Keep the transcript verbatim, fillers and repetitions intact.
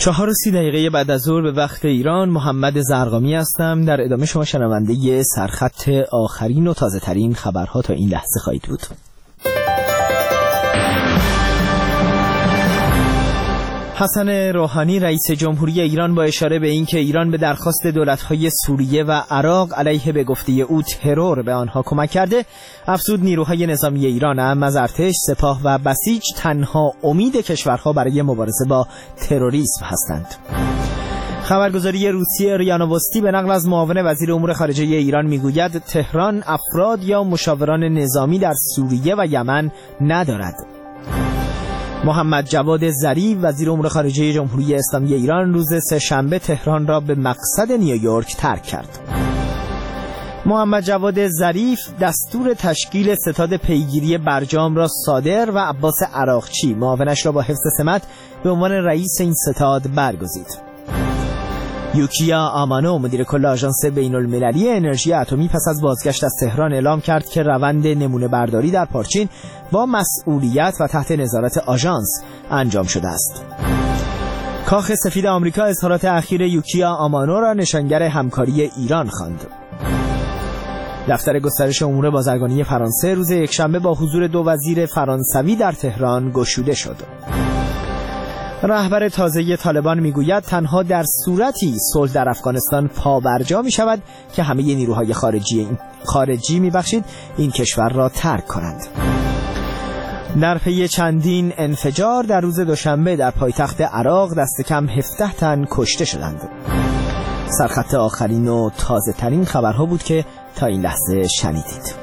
چهار و سی دقیقه بعد از ظهر به وقت ایران، محمد زرقامی هستم. در ادامه شما شنونده سرخط آخرین و تازه ترین خبرها تا این لحظه خواهید بود. حسن روحانی رئیس جمهوری ایران با اشاره به اینکه ایران به درخواست دولت‌های سوریه و عراق علیه به گفته او ترور به آنها کمک کرده، افزود نیروهای نظامی ایران هم از ارتش، سپاه و بسیج تنها امید کشورها برای مبارزه با تروریسم هستند. خبرگزاری روسیه ریا نووستی به نقل از معاون وزیر امور خارجه ایران میگوید تهران افراد یا مشاوران نظامی در سوریه و یمن ندارد. محمد جواد ظریف وزیر امور خارجه جمهوری اسلامی ایران روز سه‌شنبه تهران را به مقصد نیویورک ترک کرد. محمد جواد ظریف دستور تشکیل ستاد پیگیری برجام را صادر و عباس عراقچی معاونش را با حفظ سمت به عنوان رئیس این ستاد برگزید. یوکیا آمانو مدیر کل آژانس بین المللی انرژی اتمی پس از بازگشت از تهران اعلام کرد که روند نمونه برداری در پارچین با مسئولیت و تحت نظارت آژانس انجام شده است. کاخ سفید آمریکا اظهارات اخیر یوکیا آمانو را نشانگر همکاری ایران خواند. دفتر گسترش امور بازرگانی فرانسه روز یکشنبه با حضور دو وزیر فرانسوی در تهران گشوده شد. رهبر تازه طالبان میگوید تنها در صورتی صلح در افغانستان پابرجا می شود که همه نیروهای خارجی خارجی میبخشید این کشور را ترک کنند. در پی چندین انفجار در روز دوشنبه در پایتخت عراق دست کم هفده تن کشته شدند. سرخط آخرین و تازه ترین خبرها بود که تا این لحظه شنیدید.